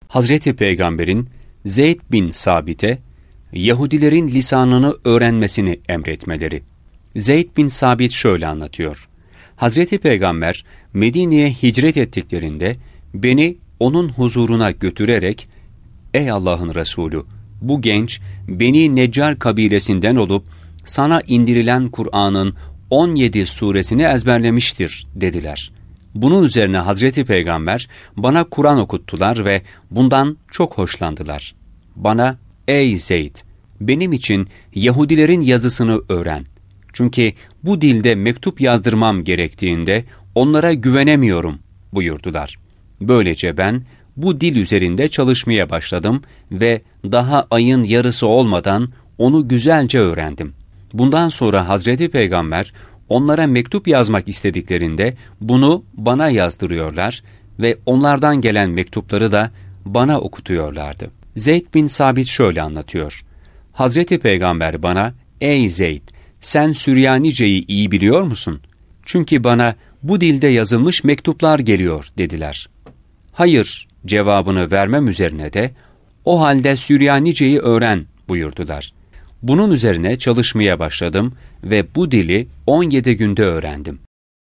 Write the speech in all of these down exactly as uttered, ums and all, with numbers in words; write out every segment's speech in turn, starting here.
Hazreti Peygamber'in Zeyd bin Sabit'e Yahudilerin lisanını öğrenmesini emretmeleri. Zeyd bin Sabit şöyle anlatıyor. Hazreti Peygamber Medine'ye hicret ettiklerinde beni onun huzuruna götürerek, "Ey Allah'ın Resulü, bu genç Beni Neccar kabilesinden olup sana indirilen Kur'an'ın on yedi suresini ezberlemiştir," dediler. Bunun üzerine Hazreti Peygamber bana Kur'an okuttular ve bundan çok hoşlandılar. Bana, "Ey Zeyd, benim için Yahudilerin yazısını öğren. Çünkü bu dilde mektup yazdırmam gerektiğinde onlara güvenemiyorum," buyurdular. Böylece ben bu dil üzerinde çalışmaya başladım ve daha ayın yarısı olmadan onu güzelce öğrendim. Bundan sonra Hazreti Peygamber onlara mektup yazmak istediklerinde bunu bana yazdırıyorlar ve onlardan gelen mektupları da bana okutuyorlardı. Zeyd bin Sabit şöyle anlatıyor. Hazreti Peygamber bana, "Ey Zeyd, sen Süryanice'yi iyi biliyor musun? Çünkü bana bu dilde yazılmış mektuplar geliyor," dediler. "Hayır," cevabını vermem üzerine de, "O halde Süryanice'yi öğren," buyurdular. Bunun üzerine çalışmaya başladım ve bu dili on yedi günde öğrendim.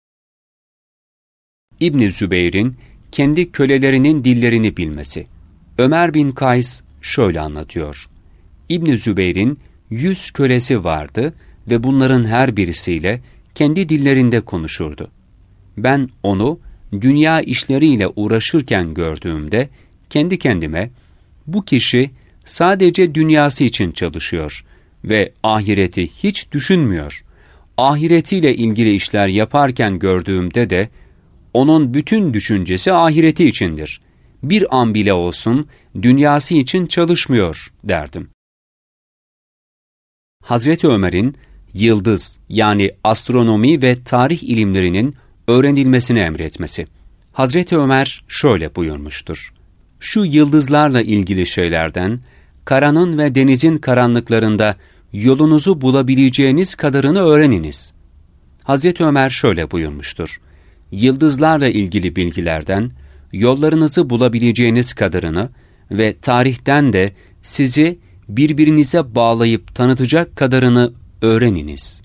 İbn-i Zübeyr'in kendi kölelerinin dillerini bilmesi. Ömer bin Kays şöyle anlatıyor. İbn-i Zübeyr'in yüz kölesi vardı ve bunların her birisiyle kendi dillerinde konuşurdu. Ben onu dünya işleriyle uğraşırken gördüğümde kendi kendime, "Bu kişi sadece dünyası için çalışıyor ve ahireti hiç düşünmüyor. Ahiretiyle ilgili işler yaparken gördüğümde de onun bütün düşüncesi ahireti içindir. Bir an bile olsun dünyası için çalışmıyor," derdim. Hazreti Ömer'in yıldız yani astronomi ve tarih ilimlerinin öğrenilmesini emretmesi. Hazreti Ömer şöyle buyurmuştur. "Şu yıldızlarla ilgili şeylerden, karanın ve denizin karanlıklarında yolunuzu bulabileceğiniz kadarını öğreniniz." Hazreti Ömer şöyle buyurmuştur. "Yıldızlarla ilgili bilgilerden, yollarınızı bulabileceğiniz kadarını ve tarihten de sizi birbirinize bağlayıp tanıtacak kadarını öğreniniz."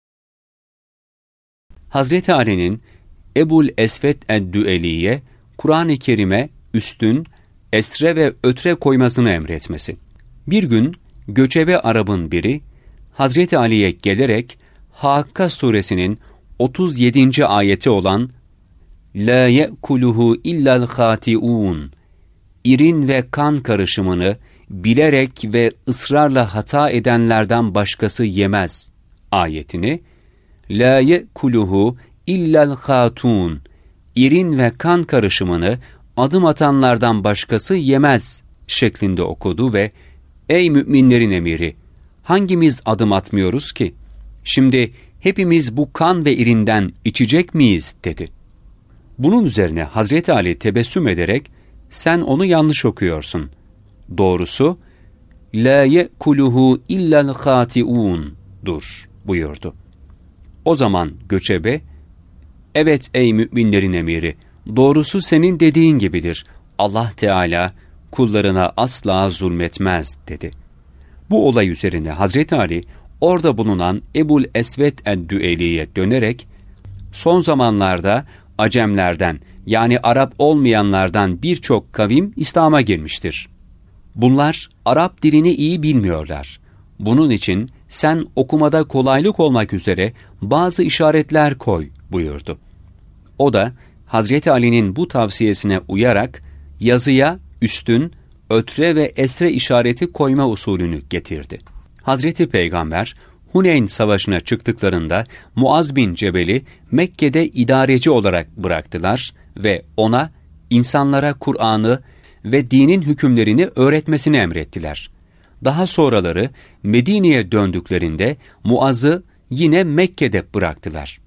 Hazreti Ali'nin Ebul Esved ed-Düeli'ye Kur'an-ı Kerim'e üstün, esre ve ötre koymasını emretmesi. Bir gün göçebe Arap'ın biri Hazreti Ali'ye gelerek Hakka suresinin otuz yedinci ayeti olan "La ye'kuluhu illa'l khati'un" irin ve kan karışımını bilerek ve ısrarla hata edenlerden başkası yemez ayetini, "La ye'kuluhu illa'l khatun" irin ve kan karışımını adım atanlardan başkası yemez şeklinde okudu ve "Ey müminlerin emiri, hangimiz adım atmıyoruz ki? Şimdi hepimiz bu kan ve irinden içecek miyiz?" dedi. Bunun üzerine Hazreti Ali tebessüm ederek, "Sen onu yanlış okuyorsun. Doğrusu, "La ye'kuluhu illa'l khati'un'dur," buyurdu. O zaman göçebe, "Evet ey müminlerin emiri, doğrusu senin dediğin gibidir. Allah Teala kullarına asla zulmetmez," dedi. Bu olay üzerine Hazreti Ali, orada bulunan Ebul Esved ed-Düeli'ye dönerek, "Son zamanlarda Acemlerden yani Arap olmayanlardan birçok kavim İslam'a girmiştir. Bunlar Arap dilini iyi bilmiyorlar. Bunun için sen okumada kolaylık olmak üzere bazı işaretler koy," buyurdu. O da Hazreti Ali'nin bu tavsiyesine uyarak yazıya üstün, ötre ve esre işareti koyma usulünü getirdi. Hazreti Peygamber Huneyn Savaşı'na çıktıklarında Muaz bin Cebel'i Mekke'de idareci olarak bıraktılar ve ona insanlara Kur'an'ı ve dinin hükümlerini öğretmesini emrettiler. Daha sonraları Medine'ye döndüklerinde Muaz'ı yine Mekke'de bıraktılar.